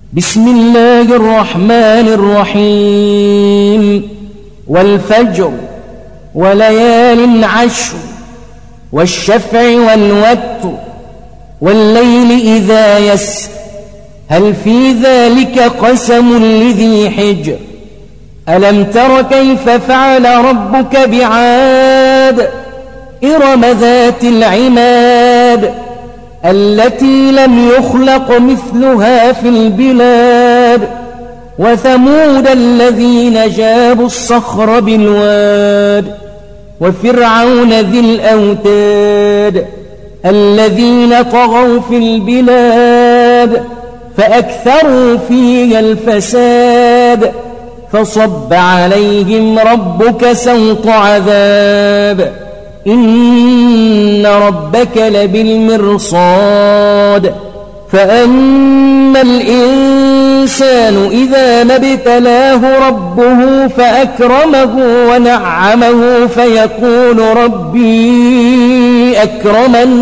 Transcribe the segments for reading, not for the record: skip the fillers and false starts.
بسم الله الرحمن الرحيم والفجر وليال عشر والشفع والوتر والليل إذا يسر هل في ذلك قسم لذي حجر ألم تر كيف فعل ربك بعاد إرم ذات العماد التي لم يخلق مثلها في البلاد وثمود الذين جابوا الصخر بالواد وفرعون ذي الأوتاد الذين طغوا في البلاد فأكثروا فيها الفساد فصب عليهم ربك سوط عذاب إن ربك لبالمرصاد فأما الإنسان إذا ما ابتلاه ربه فأكرمه ونعمه فيقول ربي أكرمن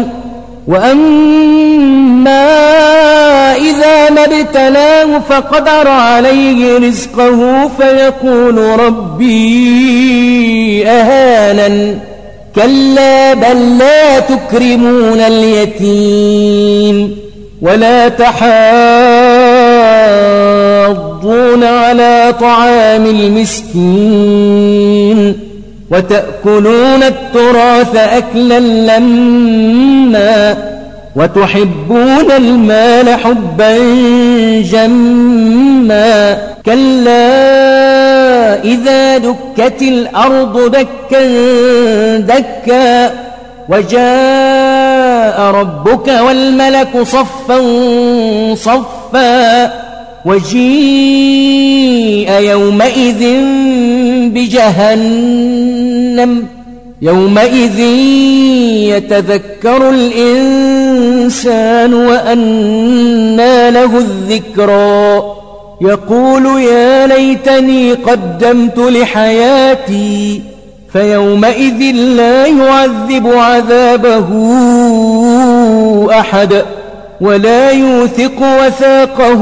وأما إذا ما ابتلاه فقدر عليه رزقه فيقول ربي أهانن كلا بل لا تكرمون اليتيم ولا تحاضون على طعام المسكين وتأكلون التراث أكلا لما وتحبون المال حبا جما كلا إذا دكت الأرض دكا دكا وجاء ربك والملك صفا صفا وجيء يومئذ بجهنم يومئذ يتذكر الإنسان وأنى له الذكرى يقول يا ليتني قدمت لحياتي فيومئذ لا يعذب عذابه أحد ولا يوثق وثاقه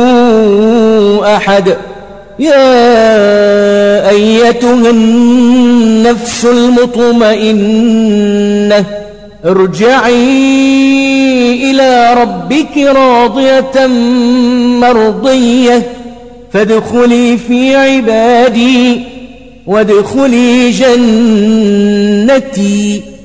أحد يا أيتها النفس المطمئنة ارجعي إلى ربك راضية مرضية فادخلي في عبادي وادخلي جنتي